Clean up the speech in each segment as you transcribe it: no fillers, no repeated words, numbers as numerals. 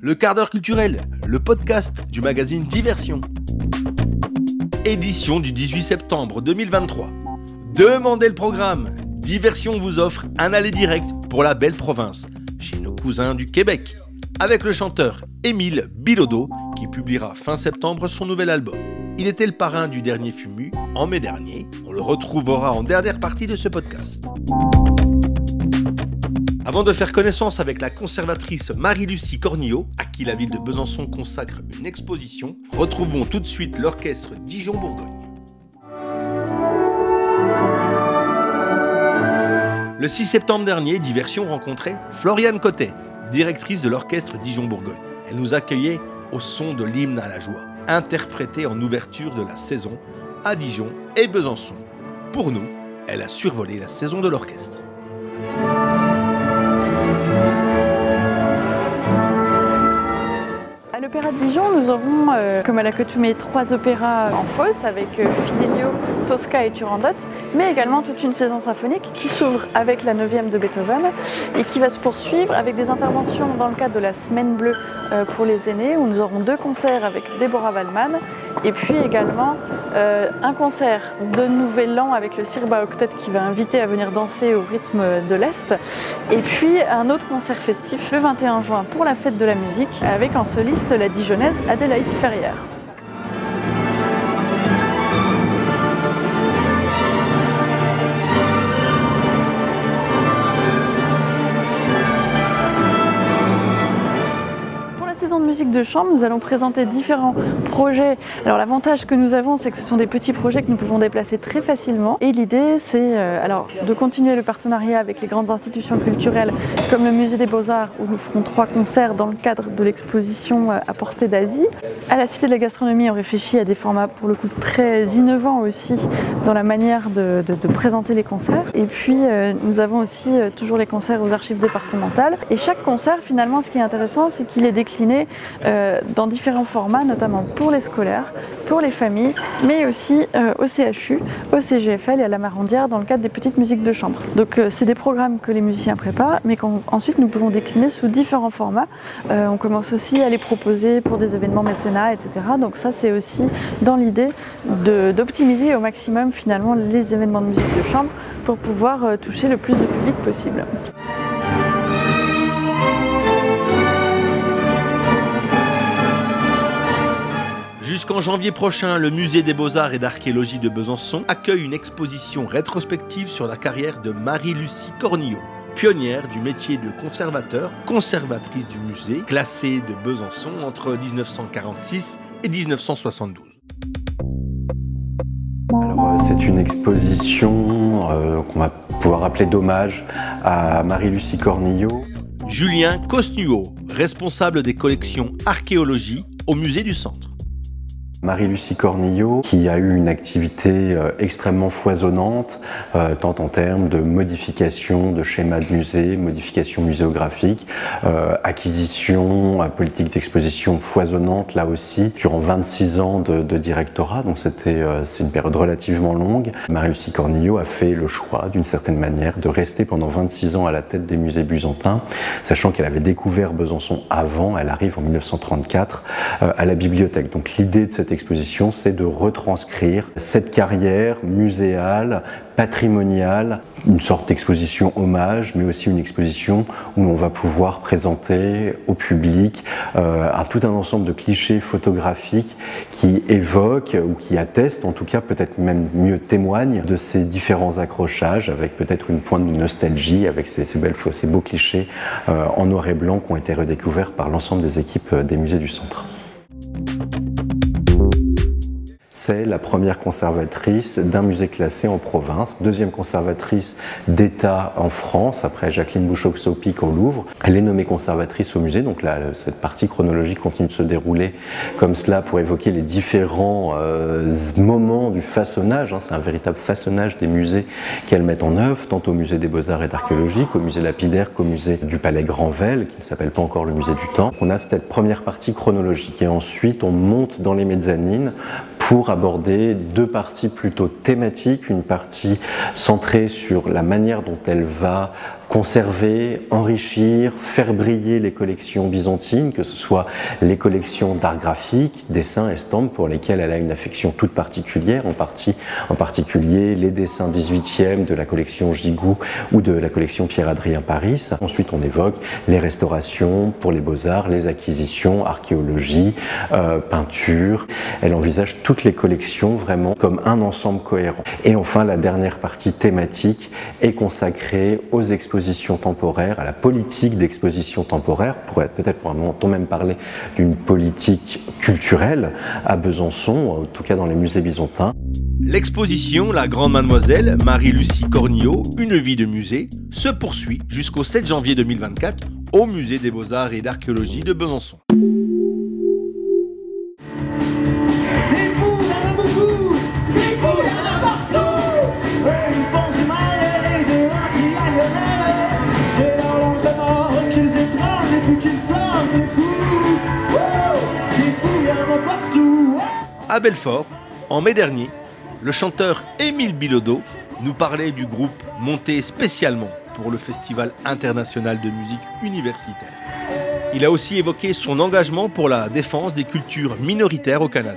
le quart d'heure culturel, le podcast du magazine Diversion. Édition du 18 septembre 2023. Demandez le programme. Diversion vous offre un aller direct pour la belle province, chez nos cousins du Québec, avec le chanteur Émile Bilodeau qui publiera fin septembre son nouvel album. Il était le parrain du dernier FUMU en mai dernier. On le retrouvera en dernière partie de ce podcast. Avant de faire connaissance avec la conservatrice Marie-Lucie Cornillot, à qui la ville de Besançon consacre une exposition, retrouvons tout de suite l'orchestre Dijon-Bourgogne. Le 6 septembre dernier, Diversion rencontrait Floriane Cotet, directrice de l'orchestre Dijon-Bourgogne. Elle nous accueillait au son de l'hymne à la joie, interprété en ouverture de la saison à Dijon et Besançon. Pour nous, elle a survolé la saison de l'orchestre. À l'Opéra de Dijon, nous aurons, comme à l'accoutumée, 3 opéras en fosse avec Fidelio, Tosca et Turandot, mais également toute une saison symphonique qui s'ouvre avec la 9e de Beethoven et qui va se poursuivre avec des interventions dans le cadre de la Semaine Bleue pour les aînés, où nous aurons 2 concerts avec Deborah Wallman et puis également un concert de Nouvel An avec le Sirba Octet qui va inviter à venir danser au rythme de l'Est, et puis un autre concert festif le 21 juin pour la fête de la musique avec en soliste la Dijonnaise Adélaïde Ferrière. Saison de musique de chambre, nous allons présenter différents projets. Alors l'avantage que nous avons, c'est que ce sont des petits projets que nous pouvons déplacer très facilement. Et l'idée, c'est de continuer le partenariat avec les grandes institutions culturelles comme le Musée des Beaux-Arts, où nous ferons 3 concerts dans le cadre de l'exposition à portée d'Asie. À la Cité de la Gastronomie, on réfléchit à des formats pour le coup très innovants aussi dans la manière de présenter les concerts. Et puis nous avons aussi toujours les concerts aux archives départementales. Et chaque concert, finalement, ce qui est intéressant, c'est qu'il est décliné dans différents formats, notamment pour les scolaires, pour les familles, mais aussi au CHU, au CGFL et à la Marandière dans le cadre des petites musiques de chambre. Donc c'est des programmes que les musiciens préparent, mais qu'ensuite nous pouvons décliner sous différents formats. On commence aussi à les proposer pour des événements mécénat, etc. Donc ça, c'est aussi dans l'idée d'optimiser au maximum finalement les événements de musique de chambre pour pouvoir toucher le plus de public possible. Jusqu'en janvier prochain, le Musée des Beaux-Arts et d'Archéologie de Besançon accueille une exposition rétrospective sur la carrière de Marie-Lucie Cornillot, pionnière du métier de conservateur, conservatrice du musée, classée de Besançon entre 1946 et 1972. Alors, c'est une exposition qu'on va pouvoir appeler d'hommage à Marie-Lucie Cornillot. Julien Cosnuau, responsable des collections archéologie au Musée du Centre. Marie-Lucie Cornillot, qui a eu une activité extrêmement foisonnante, tant en termes de modification de schémas de musée, modification muséographique, acquisition, politique d'exposition foisonnante là aussi, durant 26 ans de directorat, donc c'est une période relativement longue. Marie-Lucie Cornillot a fait le choix, d'une certaine manière, de rester pendant 26 ans à la tête des musées byzantins, sachant qu'elle avait découvert Besançon avant, elle arrive en 1934 à la bibliothèque. Donc l'idée de cette exposition, c'est de retranscrire cette carrière muséale, patrimoniale, une sorte d'exposition hommage, mais aussi une exposition où l'on va pouvoir présenter au public tout un ensemble de clichés photographiques qui évoquent ou qui attestent, en tout cas peut-être même mieux témoignent de ces différents accrochages, avec peut-être une pointe de nostalgie, avec ces beaux clichés en noir et blanc qui ont été redécouverts par l'ensemble des équipes des musées du Centre. C'est la première conservatrice d'un musée classé en province, deuxième conservatrice d'État en France, après Jacqueline Bouchoux-Sopic au Louvre. Elle est nommée conservatrice au musée, donc là, cette partie chronologique continue de se dérouler comme cela pour évoquer les différents moments du façonnage. C'est un véritable façonnage des musées qu'elle met en œuvre, tant au musée des Beaux-Arts et d'Archéologie qu'au musée Lapidaire qu'au musée du Palais Granvelle, qui ne s'appelle pas encore le musée du Temps. On a cette première partie chronologique et ensuite on monte dans les mezzanines pour aborder 2 parties plutôt thématiques, une partie centrée sur la manière dont elle va conserver, enrichir, faire briller les collections byzantines, que ce soit les collections d'art graphique, dessins, estampes, pour lesquelles elle a une affection toute particulière, en particulier les dessins 18e de la collection Gigou ou de la collection Pierre-Adrien Paris. Ensuite, on évoque les restaurations pour les beaux-arts, les acquisitions, archéologie, peinture. Elle envisage toutes les collections vraiment comme un ensemble cohérent. Et enfin, la dernière partie thématique est consacrée aux expositions temporaires, à la politique d'exposition temporaire, peut-être pour un moment même parler d'une politique culturelle à Besançon, en tout cas dans les musées byzantins. L'exposition La Grande Mademoiselle, Marie-Lucie Cornillot, une vie de musée, se poursuit jusqu'au 7 janvier 2024 au Musée des Beaux-Arts et d'Archéologie de Besançon. À Belfort, en mai dernier, le chanteur Émile Bilodeau nous parlait du groupe monté spécialement pour le Festival international de musique universitaire. Il a aussi évoqué son engagement pour la défense des cultures minoritaires au Canada.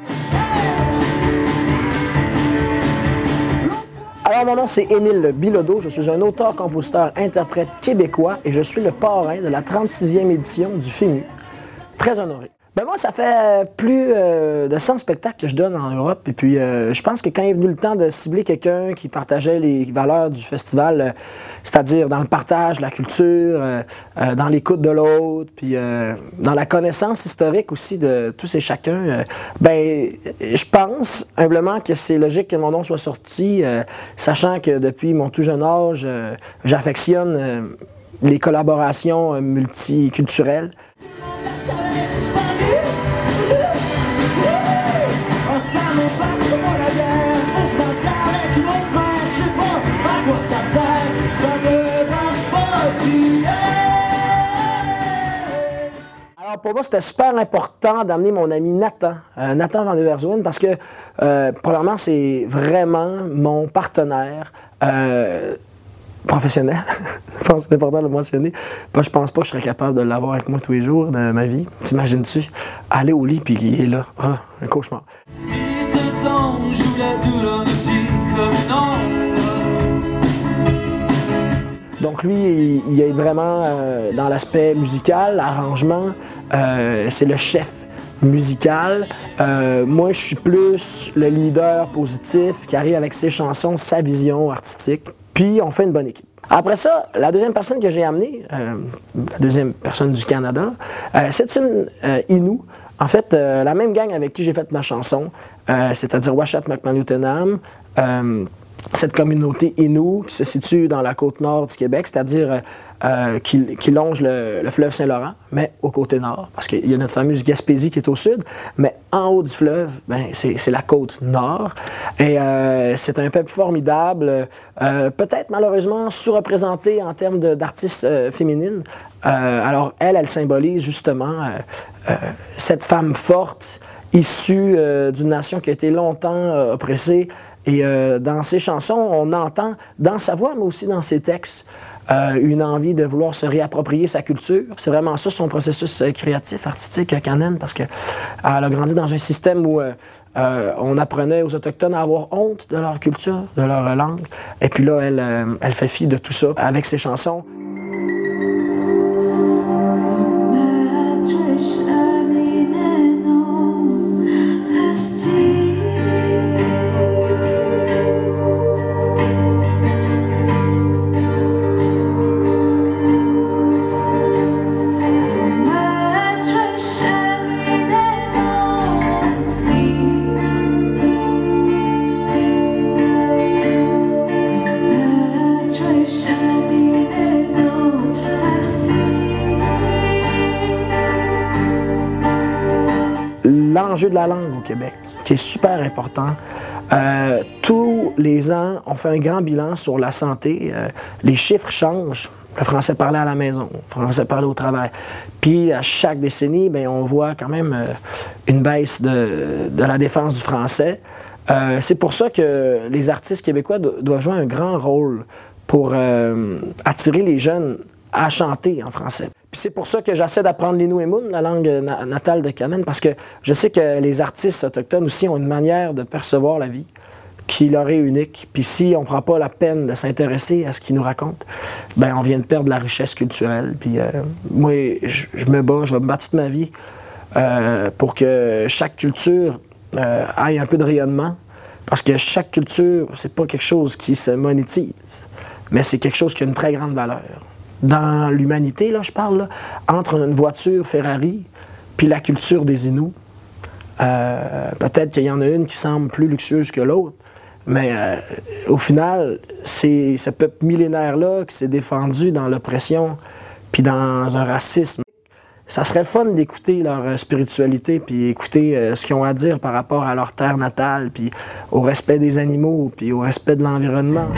Alors, mon nom, c'est Émile Bilodeau. Je suis un auteur, compositeur, interprète québécois et je suis le parrain de la 36e édition du FIMU. Très honoré. Ben moi, ça fait plus de 100 spectacles que je donne en Europe. Et puis, je pense que quand est venu le temps de cibler quelqu'un qui partageait les valeurs du festival, c'est-à-dire dans le partage, la culture, dans l'écoute de l'autre, puis dans la connaissance historique aussi de tous et chacun, ben, je pense humblement que c'est logique que mon nom soit sorti, sachant que depuis mon tout jeune âge, j'affectionne les collaborations multiculturelles. Alors pour moi, c'était super important d'amener mon ami Nathan Van Everswin, parce que, premièrement, c'est vraiment mon partenaire professionnel. Je pense que c'est important de le mentionner. Moi, je pense pas que je serais capable de l'avoir avec moi tous les jours de ma vie. T'imagines-tu aller au lit puis il est là? Ah, un cauchemar. Donc lui, il est vraiment dans l'aspect musical, l'arrangement, c'est le chef musical. Moi, je suis plus le leader positif qui arrive avec ses chansons, sa vision artistique, puis on fait une bonne équipe. Après ça, la deuxième personne que j'ai amenée, la deuxième personne du Canada, c'est une Innu. En fait, la même gang avec qui j'ai fait ma chanson, c'est-à-dire Washat Macmanutenam, cette communauté Innu qui se situe dans la côte nord du Québec, c'est-à-dire qui longe le fleuve Saint-Laurent, mais au côté nord, parce qu'il y a notre fameuse Gaspésie qui est au sud, mais en haut du fleuve, ben, c'est la côte nord. Et c'est un peuple formidable, peut-être malheureusement sous-représenté en termes d'artistes féminines. Alors elle symbolise justement cette femme forte, issue d'une nation qui a été longtemps oppressée. Et dans ses chansons, on entend, dans sa voix, mais aussi dans ses textes, une envie de vouloir se réapproprier sa culture. C'est vraiment ça, son processus créatif, artistique, Canen, parce qu'elle a grandi dans un système où on apprenait aux Autochtones à avoir honte de leur culture, de leur langue. Et puis là, elle fait fi de tout ça avec ses chansons. L'enjeu de la langue au Québec, qui est super important. Tous les ans, on fait un grand bilan sur la santé. Les chiffres changent. Le français parlé à la maison, le français parlé au travail. Puis à chaque décennie, bien, on voit quand même une baisse de la défense du français. C'est pour ça que les artistes québécois doivent jouer un grand rôle pour attirer les jeunes à chanter en français. Puis c'est pour ça que j'essaie d'apprendre l'inuimun, la langue natale de Kanen, parce que je sais que les artistes autochtones aussi ont une manière de percevoir la vie qui leur est unique. Puis si on ne prend pas la peine de s'intéresser à ce qu'ils nous racontent, ben on vient de perdre la richesse culturelle. Puis moi, je me bats, je vais me battre toute ma vie pour que chaque culture ait un peu de rayonnement. Parce que chaque culture, c'est pas quelque chose qui se monétise, mais c'est quelque chose qui a une très grande valeur. Dans l'humanité, là, je parle, là, entre une voiture Ferrari puis la culture des Inuits, peut-être qu'il y en a une qui semble plus luxueuse que l'autre, mais au final, c'est ce peuple millénaire-là qui s'est défendu dans l'oppression puis dans un racisme. Ça serait le fun d'écouter leur spiritualité puis écouter ce qu'ils ont à dire par rapport à leur terre natale puis au respect des animaux puis au respect de l'environnement.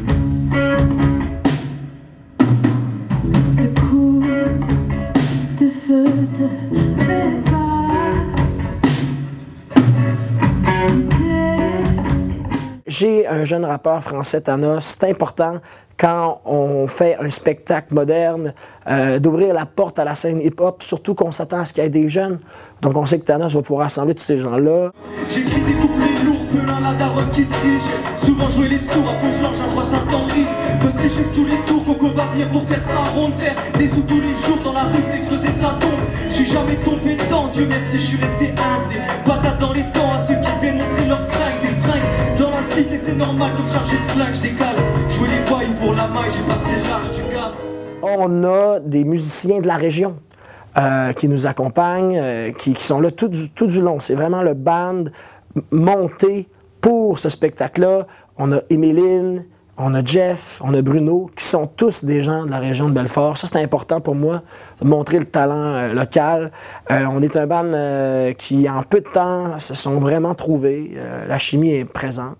J'ai un jeune rappeur français, Tana. C'est important quand on fait un spectacle moderne d'ouvrir la porte à la scène hip-hop, surtout qu'on s'attend à ce qu'il y ait des jeunes. Donc on sait que Tana va pouvoir rassembler tous ces gens-là. J'écris des couplets lourds, pelin la daronne qui triche. Souvent jouer les sourds, à Fauchelange, à droite Saint-Henri. Peut se lécher sous les tours, Coco va venir pour faire sa ronde. Faire des sous tous les jours dans la rue, c'est creuser sa tombe. Je suis jamais tombé dedans, Dieu merci, je suis resté humble. Des patates dans les dents à ceux qui viennent montrer leurs fringues. Des seringues dans la cité, c'est normal comme charger de flingue, je décale. Jouer les voyous pour la maille, j'ai passé l'âge, tu captes. On a des musiciens de la région qui nous accompagnent, qui sont là tout du long. C'est vraiment le band monté pour ce spectacle-là. On a Émeline, on a Jeff, on a Bruno, qui sont tous des gens de la région de Belfort. Ça, c'est important pour moi, de montrer le talent local. On est un band qui, en peu de temps, se sont vraiment trouvés. La chimie est présente.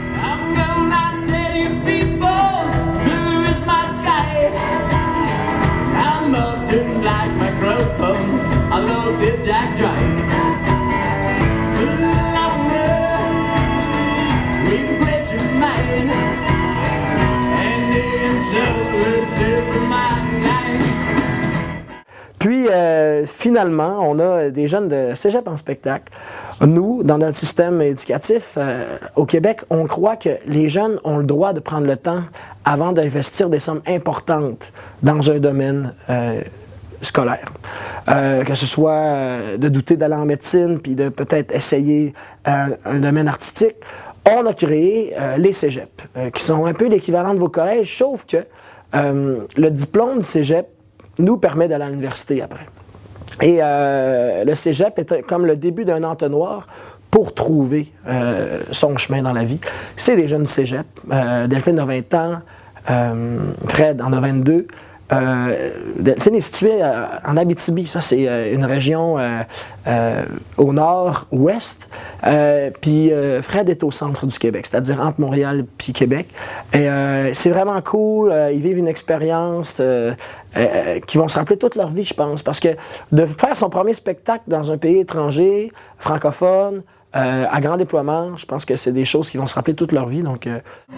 Puis, finalement, on a des jeunes de cégep en spectacle. Nous, dans notre système éducatif au Québec, on croit que les jeunes ont le droit de prendre le temps avant d'investir des sommes importantes dans un domaine scolaire. Que ce soit de douter d'aller en médecine puis de peut-être essayer un domaine artistique. On a créé les cégeps, qui sont un peu l'équivalent de vos collèges, sauf que le diplôme du cégep nous permet d'aller à l'université après. Et le cégep est comme le début d'un entonnoir pour trouver son chemin dans la vie. C'est des jeunes du cégep. Delphine a 20 ans, Fred en a 22. Delphine est située en Abitibi, ça c'est une région au nord-ouest, puis Fred est au centre du Québec, c'est-à-dire entre Montréal et Québec. Et c'est vraiment cool, ils vivent une expérience qui vont se rappeler toute leur vie, je pense, parce que de faire son premier spectacle dans un pays étranger, francophone, à grand déploiement, je pense que c'est des choses qui vont se rappeler toute leur vie, donc...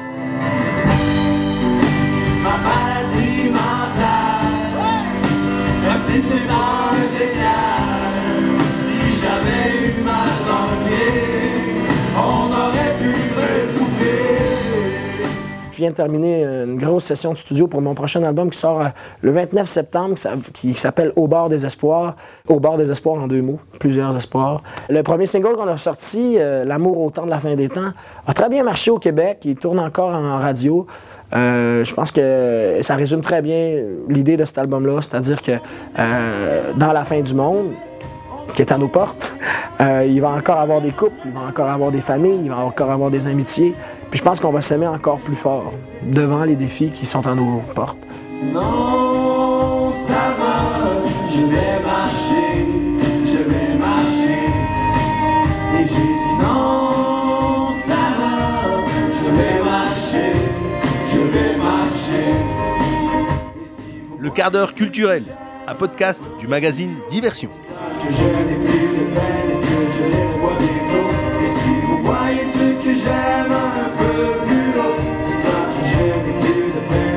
C'est pas génial. Si j'avais eu ma langue, on aurait pu me couper. Je viens de terminer une grosse session de studio pour mon prochain album qui sort le 29 septembre, qui s'appelle Au bord des espoirs. Au bord des espoirs en deux mots, plusieurs espoirs. Le premier single qu'on a sorti, L'amour au temps de la fin des temps, a très bien marché au Québec. Il tourne encore en radio. Je pense que ça résume très bien l'idée de cet album-là, c'est-à-dire que dans la fin du monde, qui est à nos portes, il va encore avoir des couples, il va encore avoir des familles, il va encore avoir des amitiés. Puis je pense qu'on va s'aimer encore plus fort devant les défis qui sont à nos portes. Non, ça va, je vais marcher, je vais marcher. Et j'ai dit non, ça va, je vais marcher. Je vais marcher. Le quart d'heure culturel, un podcast du magazine Diversion. Que je n'ai plus de peine et que je les revois bientôt. Et si vous voyez ce que j'aime un peu plus haut, dites-moi que je n'ai plus de peine.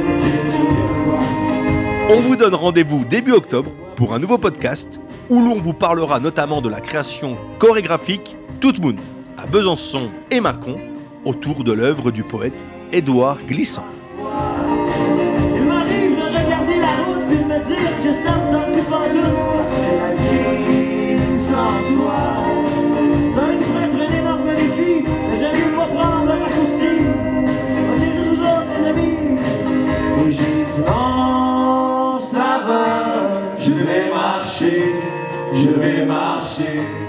vous donne rendez-vous début octobre pour un nouveau podcast où l'on vous parlera notamment de la création chorégraphique Toute Moon à Besançon et Mâcon autour de l'œuvre du poète Édouard Glissant. Il m'arrive de regarder la route et de me dire que ça me donne plus pantoute parce que la vie sans toi, ça pourrait être un énorme défi. J'aime mieux pas prendre le raccourci. Ok, je suis autres les amis. Et j'ai dit non, ça va, je vais marcher.